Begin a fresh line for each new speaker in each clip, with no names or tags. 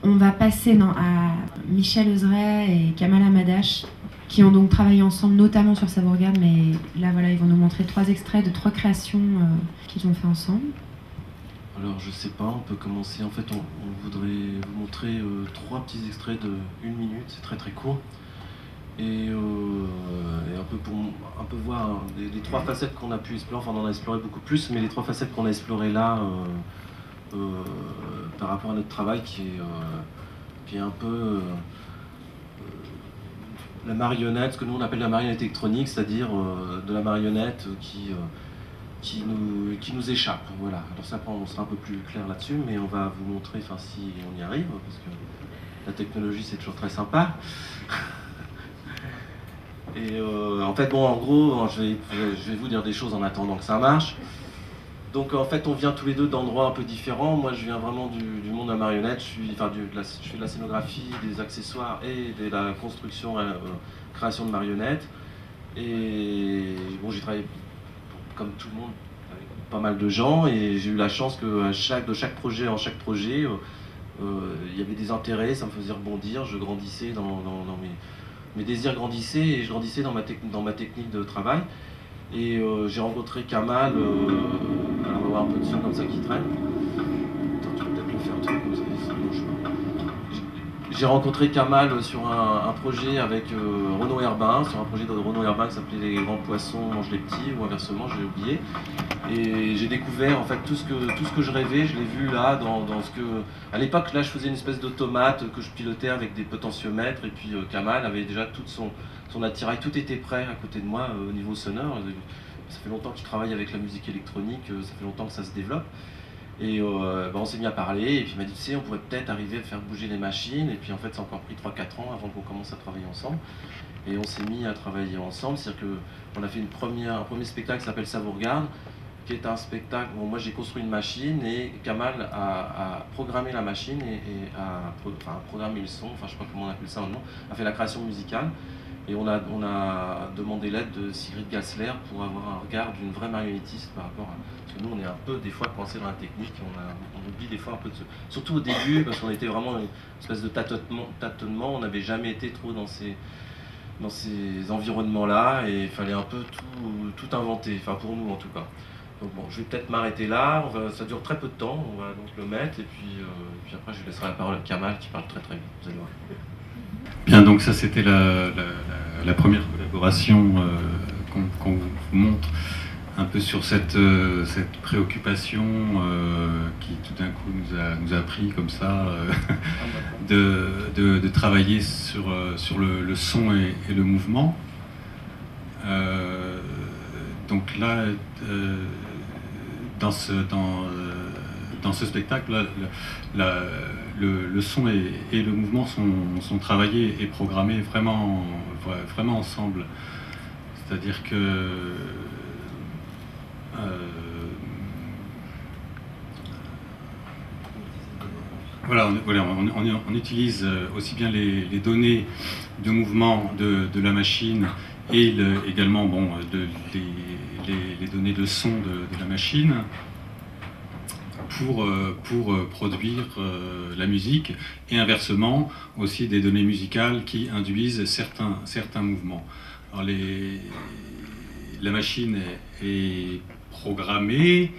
On va passer à Michel Euzray et Kamal Hamadash, qui ont donc travaillé ensemble, notamment sur Savourgade, mais là voilà, ils vont nous montrer 3 extraits de 3 créations qu'ils ont fait ensemble.
Alors je sais pas, on peut commencer. En fait, on voudrait vous montrer 3 petits extraits de 1 minute, c'est très très court. Et un peu voir les 3 facettes qu'on a pu explorer, enfin on en a exploré beaucoup plus, mais les 3 facettes qu'on a explorées là par rapport à notre travail qui est un peu la marionnette, ce que nous on appelle la marionnette électronique, c'est-à-dire de la marionnette qui nous échappe. Voilà. Alors ça, on sera un peu plus clair là-dessus, mais on va vous montrer, enfin si on y arrive, parce que la technologie c'est toujours très sympa. Et en fait, bon, en gros, je vais vous dire des choses en attendant que ça marche. Donc en fait, on vient tous les deux d'endroits un peu différents. Moi, je viens vraiment du monde de la marionnette. Je fais de la scénographie, des accessoires et de la construction, création de marionnettes. Et bon, j'ai travaillé comme tout le monde avec pas mal de gens, et j'ai eu la chance que de chaque projet en chaque projet, il y avait des intérêts, ça me faisait rebondir. Je grandissais dans mes désirs grandissaient, et je grandissais dans ma technique de travail. Et j'ai rencontré Kamal, on va avoir un peu de son comme ça qui traîne. Attends, tu peux peut-être le faire un truc comme ça, ça bouge pas. J'ai rencontré Kamal sur un projet avec Renaud Herbin, sur un projet de Renaud Herbin qui s'appelait Les grands poissons mangent les petits, ou inversement, j'ai oublié. Et j'ai découvert en fait tout ce que je rêvais, je l'ai vu là dans ce que... À l'époque, là, je faisais une espèce d'automate que je pilotais avec des potentiomètres, et puis Kamal avait déjà tout son attirail, tout était prêt à côté de moi au niveau sonore. Ça fait longtemps qu'il travaille avec la musique électronique, ça fait longtemps que ça se développe. Et on s'est mis à parler, et puis il m'a dit, tu sais, on pourrait peut-être arriver à faire bouger les machines. Et puis en fait, ça a encore pris 3-4 ans avant qu'on commence à travailler ensemble. Et on s'est mis à travailler ensemble, c'est-à-dire qu'on a fait un premier spectacle qui s'appelle Savourgade, qui est un spectacle où moi j'ai construit une machine, et Kamal a programmé la machine et a programmé le son, enfin je sais pas comment on appelle ça maintenant, a fait la création musicale. Et on a demandé l'aide de Sigrid Gassler pour avoir un regard d'une vraie marionnettiste par rapport à... Parce que nous, on est un peu, des fois, coincés dans la technique, on oublie des fois un peu de surtout au début, parce qu'on était vraiment une espèce de tâtonnement, on n'avait jamais été trop dans ces environnements-là, et il fallait un peu tout inventer, enfin pour nous en tout cas. Donc bon, je vais peut-être m'arrêter là, ça dure très peu de temps, on va donc le mettre, et puis après je laisserai la parole à Kamal qui parle très très vite, vous allez voir.
Bien, donc ça c'était la première collaboration qu'on vous montre un peu sur cette préoccupation qui tout d'un coup nous a pris comme ça de travailler sur le son et le mouvement. Donc là, dans ce spectacle, le son et le mouvement sont travaillés et programmés vraiment ensemble. C'est-à-dire que voilà, on utilise aussi bien les données de mouvement de la machine et également les données de son de la machine pour produire la musique, et inversement aussi des données musicales qui induisent certains mouvements. Alors la machine est programmée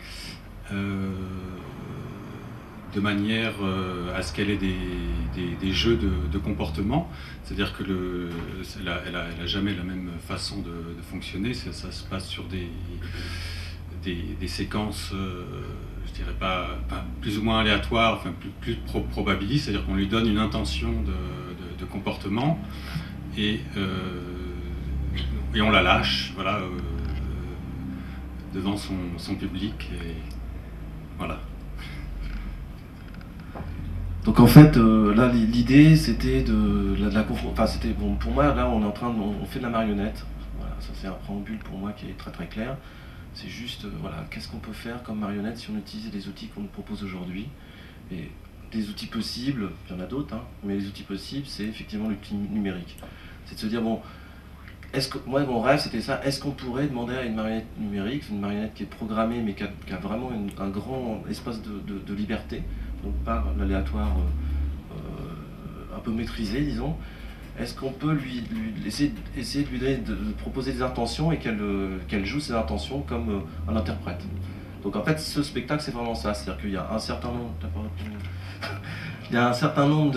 de manière à ce qu'elle ait des jeux de comportement, c'est-à-dire que elle a jamais la même façon de fonctionner. Ça se passe sur des séquences, je dirais pas plus ou moins aléatoires, enfin plus probabilistes, c'est-à-dire qu'on lui donne une intention de comportement, et on la lâche, voilà, devant son public, et voilà.
Donc en fait, là l'idée c'était c'était bon pour moi. Là on fait de la marionnette. Voilà, ça c'est un préambule pour moi qui est très très clair. C'est juste, voilà, qu'est-ce qu'on peut faire comme marionnette si on utilise les outils qu'on nous propose aujourd'hui. Et des outils possibles, il y en a d'autres, hein, mais les outils possibles, c'est effectivement l'outil numérique. C'est de se dire, bon, moi mon rêve c'était ça, est-ce qu'on pourrait demander à une marionnette numérique, une marionnette qui est programmée mais qui a vraiment un grand espace de liberté, donc pas l'aléatoire peu maîtrisée, disons, est-ce qu'on peut essayer de lui donner, de proposer des intentions et qu'elle joue ses intentions comme un interprète. Donc en fait, ce spectacle, c'est vraiment ça. C'est-à-dire qu'il y a un certain nombre... Il y a un certain nombre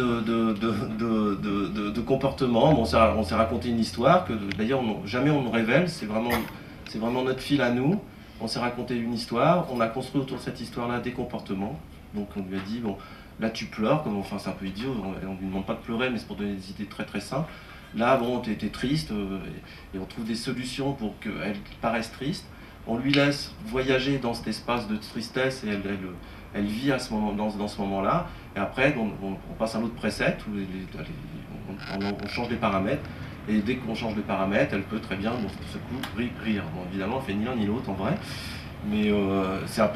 de comportements. Bon, on s'est raconté une histoire que d'ailleurs jamais on ne révèle, c'est vraiment notre fil à nous. On s'est raconté une histoire, on a construit autour de cette histoire-là des comportements. Donc on lui a dit, bon, là tu pleures, comme enfin c'est un peu idiot, on ne lui demande pas de pleurer, mais c'est pour donner des idées très très simples. Là, bon, t'es triste, et on trouve des solutions pour qu'elle paraisse triste. On lui laisse voyager dans cet espace de tristesse et elle vit à ce moment, dans ce moment-là. Et après, on passe à un autre preset où on change les paramètres. Et dès qu'on change les paramètres, elle peut très bien, bon, tout ce coup, rire. Bon, évidemment, elle fait ni l'un ni l'autre en vrai. Mais c'est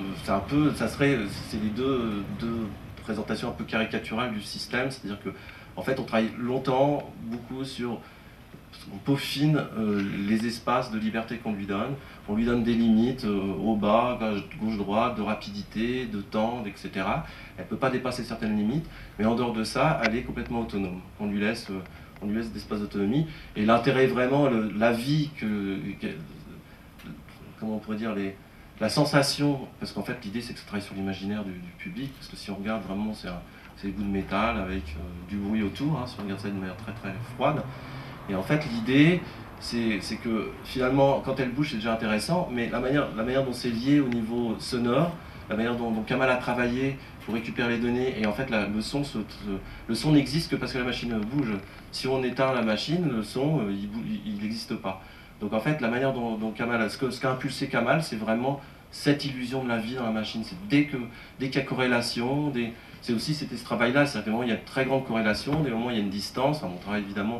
les deux présentations un peu caricaturales du système. C'est-à-dire que, en fait, on travaille longtemps, beaucoup sur... On peaufine les espaces de liberté qu'on lui donne. On lui donne des limites au bas, gauche-droite, de rapidité, de temps, etc. Elle ne peut pas dépasser certaines limites, mais en dehors de ça, elle est complètement autonome. On lui laisse d'espace d'autonomie. Et l'intérêt vraiment, la vie, comment on pourrait dire, la sensation, parce qu'en fait l'idée c'est que ça travaille sur l'imaginaire du public, parce que si on regarde vraiment, c'est des bouts de métal avec du bruit autour, hein, si on regarde ça de manière très très froide. Et en fait, l'idée, c'est que finalement, quand elle bouge, c'est déjà intéressant, mais la manière dont c'est lié au niveau sonore, la manière dont Kamal a travaillé pour récupérer les données, et en fait, le son n'existe que parce que la machine bouge. Si on éteint la machine, le son, il n'existe pas. Donc en fait, la manière dont Kamal, ce qu'a impulsé Kamal, c'est vraiment cette illusion de la vie dans la machine. C'est dès qu'il y a corrélation, c'est aussi ce travail-là, c'est-à-dire qu'à un moment, il y a une très grande corrélation, des moments, il y a une distance. Enfin, mon travail, évidemment,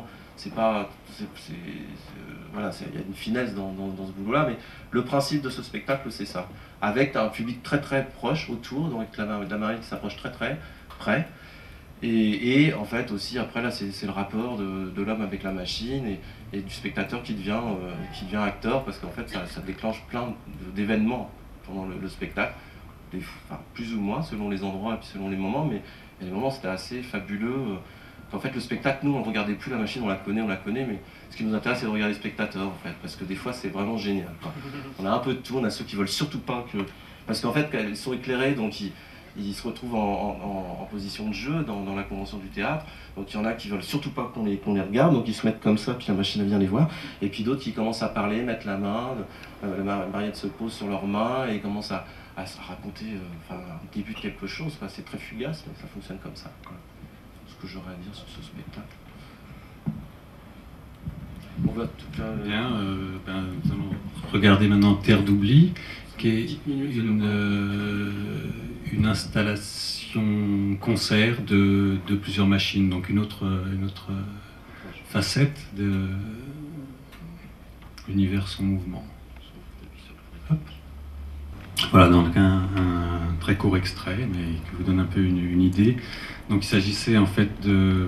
voilà, il y a une finesse dans ce boulot-là, mais le principe de ce spectacle, c'est ça. Avec un public très très proche autour, donc la marionette qui s'approche très très près. Et en fait aussi, après là, c'est le rapport de l'homme avec la machine et du spectateur qui devient acteur, parce qu'en fait, ça déclenche plein d'événements pendant le spectacle, plus ou moins selon les endroits et puis selon les moments, mais il y a des moments c'était assez fabuleux. En fait, le spectacle, nous, on ne regardait plus la machine, on la connaît, mais ce qui nous intéresse, c'est de regarder les spectateurs, en fait, parce que des fois, c'est vraiment génial, quoi. On a un peu de tout, on a ceux qui veulent surtout pas que... Parce qu'en fait, ils sont éclairés, donc ils se retrouvent en position de jeu dans la convention du théâtre, donc il y en a qui veulent surtout pas qu'on les regarde, donc ils se mettent comme ça, puis la machine vient les voir, et puis d'autres qui commencent à parler, mettre la main, la marionnette se pose sur leurs mains, et commence à raconter un début de quelque chose, quoi. C'est très fugace, mais ça fonctionne comme ça, quoi. Que j'aurais à dire sur ce spectacle.
On va bien, nous allons regarder maintenant Terre d'oubli, qui est une installation concert de plusieurs machines, donc une autre facette de l'univers sans mouvement. Hop. Voilà, donc un très court extrait, mais qui vous donne un peu une idée. Donc il s'agissait en fait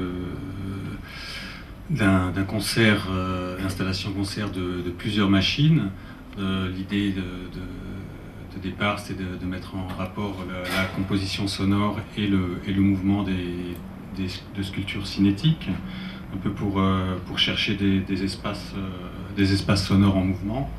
d'un concert, installation-concert de plusieurs machines. L'idée de départ, c'était de mettre en rapport la composition sonore et le mouvement de sculptures cinétiques, un peu pour chercher des espaces sonores en mouvement.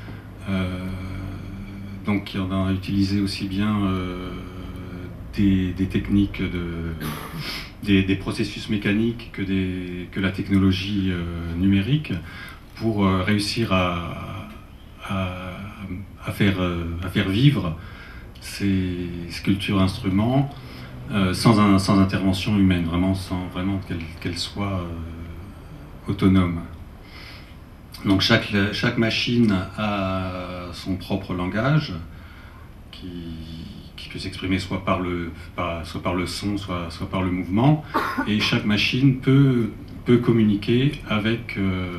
Donc on a utilisé aussi bien des techniques, des processus mécaniques que la technologie numérique pour réussir à faire vivre ces sculptures-instruments sans intervention humaine, sans qu'elles soient autonomes. Donc chaque machine a son propre langage qui peut s'exprimer soit par le son, soit par le mouvement, et chaque machine peut communiquer avec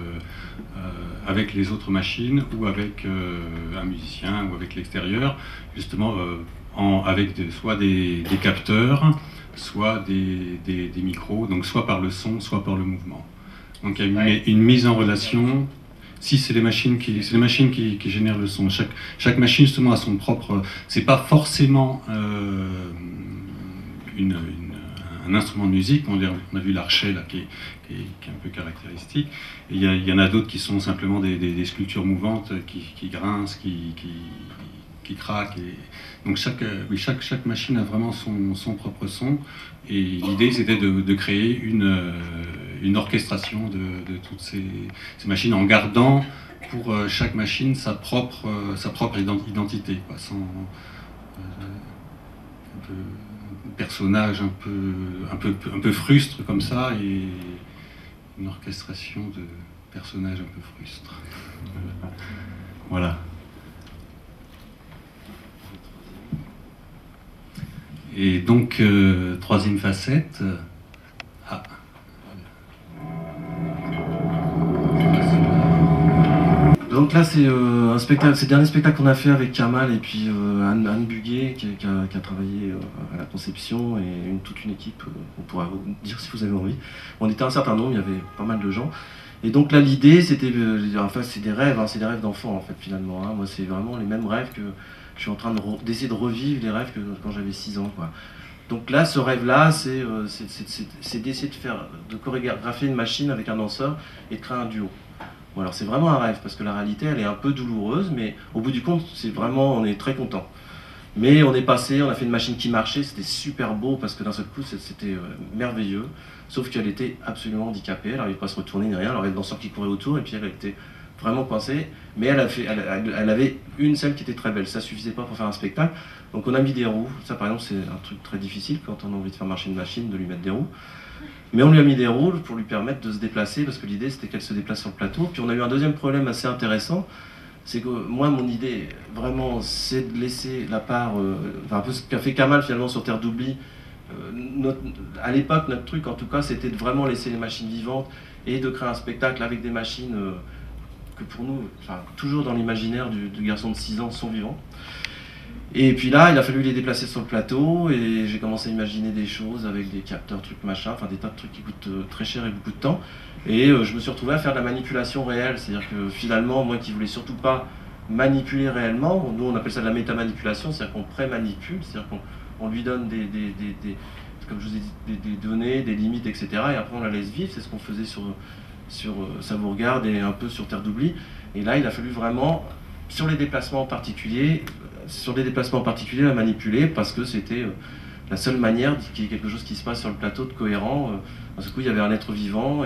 les autres machines ou avec un musicien ou avec l'extérieur, justement avec soit des capteurs, soit des micros, donc soit par le son, soit par le mouvement. Donc il y a une mise en relation. Si c'est les machines qui génèrent le son. Chaque machine justement a son propre. C'est pas forcément un instrument de musique. On a vu l'archet là qui est un peu caractéristique. Et il y en a d'autres qui sont simplement des sculptures mouvantes qui grincent, qui craquent. Donc chaque machine a vraiment son propre son. Et l'idée c'était de créer une orchestration de toutes ces machines en gardant pour chaque machine sa propre identité, quoi, sans un personnage un peu frustre comme ça, et une orchestration de personnages un peu frustres. Voilà. Et donc, troisième facette.
Donc là, c'est un spectacle, c'est le dernier spectacle qu'on a fait avec Kamal et puis Anne Buguet qui a travaillé à la conception, et toute une équipe, on pourra vous dire si vous avez envie. On était un certain nombre, il y avait pas mal de gens. Et donc là, l'idée, c'était, enfin, c'est des rêves, hein, c'est des rêves d'enfants en fait finalement. Hein. Moi, c'est vraiment les mêmes rêves que je suis en train d'essayer de revivre, les rêves que quand j'avais 6 ans, quoi. Donc là, ce rêve-là, c'est d'essayer de chorégraphier une machine avec un danseur et de créer un duo. Bon, alors c'est vraiment un rêve, parce que la réalité, elle est un peu douloureuse, mais au bout du compte, c'est vraiment, on est très content. Mais on est passé, on a fait une machine qui marchait, c'était super beau, parce que d'un seul coup, c'était merveilleux, sauf qu'elle était absolument handicapée, elle n'arrivait pas à se retourner ni rien, alors il y avait le danseur qui courait autour, et puis elle était vraiment coincée, mais elle avait une scène qui était très belle, ça suffisait pas pour faire un spectacle, donc on a mis des roues, ça par exemple c'est un truc très difficile quand on a envie de faire marcher une machine, de lui mettre des roues. Mais on lui a mis des roues pour lui permettre de se déplacer, parce que l'idée c'était qu'elle se déplace sur le plateau. Puis on a eu un deuxième problème assez intéressant, c'est que moi mon idée vraiment c'est de laisser la part, enfin un peu ce qu'a fait Kamal finalement sur Terre d'Oubli. À l'époque notre truc en tout cas c'était de vraiment laisser les machines vivantes et de créer un spectacle avec des machines que pour nous, enfin, toujours dans l'imaginaire du garçon de 6 ans sont vivants. Et puis là, il a fallu les déplacer sur le plateau, et j'ai commencé à imaginer des choses avec des capteurs, trucs, machin, enfin des tas de trucs qui coûtent très cher et beaucoup de temps. Et je me suis retrouvé à faire de la manipulation réelle, c'est-à-dire que finalement, moi qui voulais surtout pas manipuler réellement, nous on appelle ça de la métamanipulation, c'est-à-dire qu'on pré-manipule, c'est-à-dire qu'on lui donne comme je vous ai dit, des données, des limites, etc. Et après on la laisse vivre, c'est ce qu'on faisait sur Savourgarde et un peu sur Terre d'Oubli. Et là, il a fallu vraiment, sur les déplacements en particulier, la manipuler, parce que c'était la seule manière qu'il y ait quelque chose qui se passe sur le plateau de cohérent. Parce que il y avait un être vivant,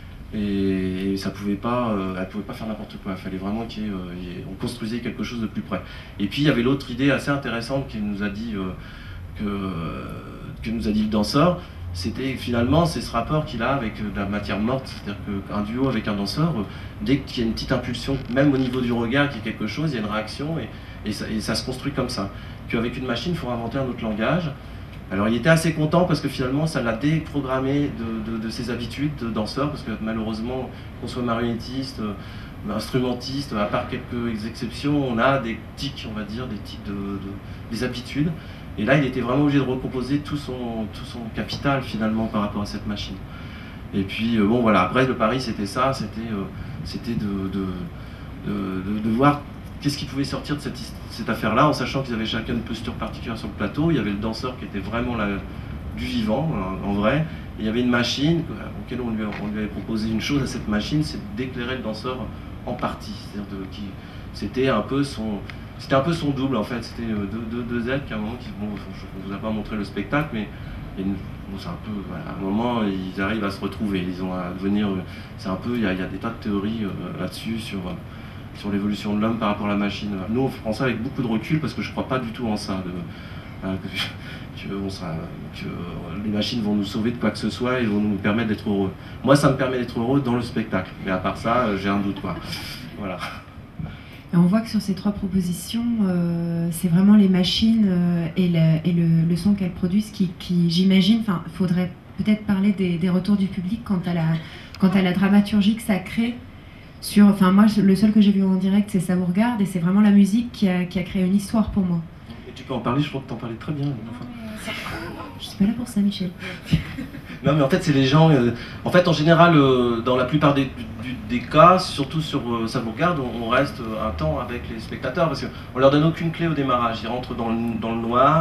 et ça pouvait pas, elle pouvait pas faire n'importe quoi. Il fallait vraiment qu'on construisait quelque chose de plus près. Et puis il y avait l'autre idée assez intéressante qu'il nous a dit que nous a dit le danseur. C'était finalement c'est ce rapport qu'il a avec de la matière morte, c'est-à-dire qu'un duo avec un danseur, dès qu'il y a une petite impulsion, même au niveau du regard, qu'il y a quelque chose, il y a une réaction, et ça se construit comme ça. Qu'avec une machine, il faut inventer un autre langage. Alors il était assez content parce que finalement ça l'a déprogrammé de ses habitudes de danseur, parce que malheureusement, qu'on soit marionnettiste, instrumentiste, à part quelques exceptions, on a des tics, on va dire, des tics des habitudes. Et là, il était vraiment obligé de recomposer tout son capital finalement par rapport à cette machine. Et puis bon voilà, après le pari c'était ça, c'était de voir qu'est-ce qui pouvait sortir de cette affaire-là, en sachant qu'ils avaient chacun une posture particulière sur le plateau. Il y avait le danseur qui était vraiment du vivant, en vrai. Et il y avait une machine auquel on lui avait proposé une chose à cette machine, c'est d'éclairer le danseur en partie. C'est-à-dire c'était un peu son double en fait. C'était deux êtres qu'à un moment, bon, je ne vous ai pas montré le spectacle, mais bon, c'est un peu, voilà, à un moment, ils arrivent à se retrouver. Ils ont à devenir, c'est un peu, il y a des tas de théories là-dessus sur l'évolution de l'homme par rapport à la machine. Nous, on prend ça avec beaucoup de recul parce que je ne crois pas du tout en ça, que les machines vont nous sauver de quoi que ce soit et vont nous permettre d'être heureux. Moi, ça me permet d'être heureux dans le spectacle, mais à part ça, j'ai un doute, quoi. Voilà.
Et on voit que sur ces 3 propositions, c'est vraiment les machines et le son qu'elles produisent qui j'imagine, enfin, il faudrait peut-être parler des retours du public quant à la dramaturgie que ça crée. Enfin, moi, le seul que j'ai vu en direct, c'est Savourgarde, et c'est vraiment la musique qui a créé une histoire pour moi.
Et tu peux en parler, je crois que tu en parlais très bien.
Je suis pas là pour ça, Michel.
Non, mais en fait, c'est les gens. En fait, en général, dans la plupart des cas, surtout sur Savourgarde, on reste un temps avec les spectateurs parce qu'on leur donne aucune clé au démarrage. Ils rentrent dans le noir.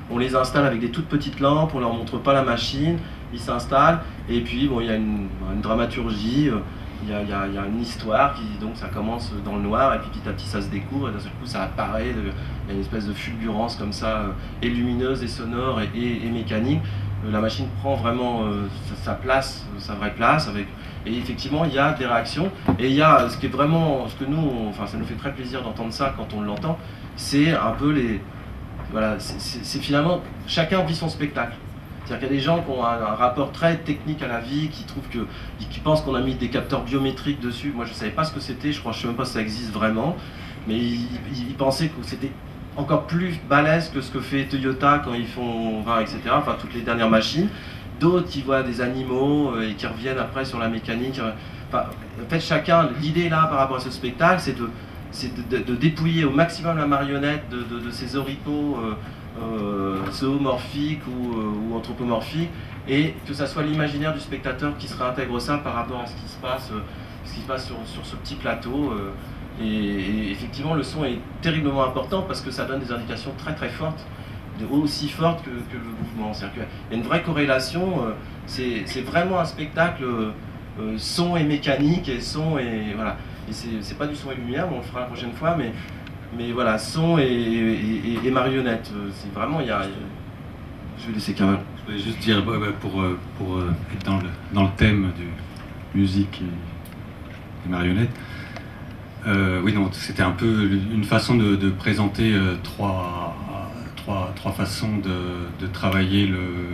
on les installe avec des toutes petites lampes, on leur montre pas la machine, ils s'installent, et puis bon, il y a une dramaturgie, il y a une histoire, donc ça commence dans le noir, et puis petit à petit ça se découvre, et d'un seul coup ça apparaît, il y a une espèce de fulgurance comme ça, et lumineuse, et sonore, et mécanique. La machine prend vraiment sa place, sa vraie place, et effectivement il y a des réactions, et il y a ce qui est vraiment, ce que nous, enfin ça nous fait très plaisir d'entendre ça quand on l'entend, c'est un peu voilà, c'est finalement, chacun vit son spectacle. C'est-à-dire qu'il y a des gens qui ont un rapport très technique à la vie, qui pensent qu'on a mis des capteurs biométriques dessus. Moi je ne savais pas ce que c'était, je ne sais même pas si ça existe vraiment, mais ils pensaient que c'était encore plus balèze que ce que fait Toyota quand ils font 20, etc. Enfin, toutes les dernières machines. D'autres qui voient des animaux et qui reviennent après sur la mécanique. Enfin, en fait, chacun, l'idée là par rapport à ce spectacle, c'est de dépouiller au maximum la marionnette de ses oripeaux zoomorphiques ou anthropomorphiques, et que ça soit l'imaginaire du spectateur qui se réintègre ça par rapport à ce qui se passe sur ce petit plateau. Et effectivement, le son est terriblement important parce que ça donne des indications très très fortes, aussi fortes que le mouvement. C'est-à-dire qu'il y a une vraie corrélation, c'est vraiment un spectacle son et mécanique, et son et voilà. Et c'est pas du son et lumière, on le fera la prochaine fois, mais voilà, son et marionnette. C'est vraiment, je vais laisser Kamal.
Je voulais juste dire, pour être dans le thème de musique et marionnettes, oui, non, c'était un peu une façon de présenter trois façons de travailler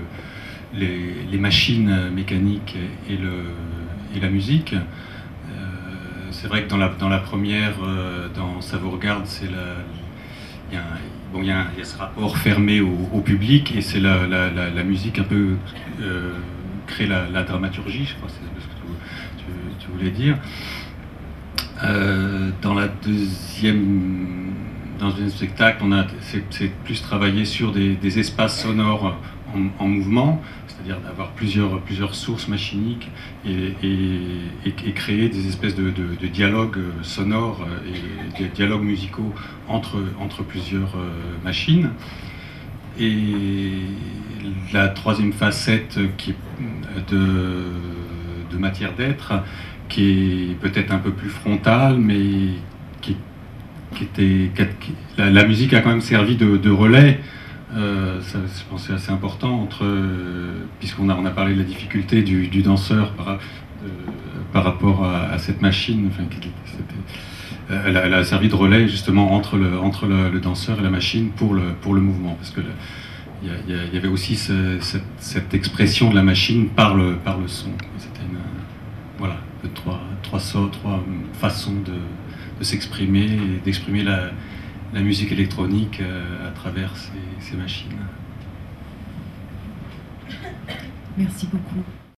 les machines mécaniques et la musique. C'est vrai que dans la première, dans Ça vous regarde, il y a ce rapport fermé au public, et c'est la musique un peu crée la dramaturgie, je crois, c'est ce que tu voulais dire. Dans le deuxième spectacle, c'est plus travaillé sur des espaces sonores en mouvement, c'est-à-dire d'avoir plusieurs sources machiniques et créer des espèces de dialogues sonores et des dialogues musicaux entre plusieurs machines. Et la troisième facette qui est de matière d'être, qui est peut-être un peu plus frontale, mais la musique a quand même servi de relais. Ça, je pense que c'est assez important, puisqu'on a parlé de la difficulté du danseur par rapport à cette machine. Enfin, elle a servi de relais justement entre le danseur et la machine pour le mouvement, parce que il y avait aussi cette expression de la machine par le son. C'était voilà, trois façons de s'exprimer et d'exprimer la musique électronique à travers ces machines.
Merci beaucoup.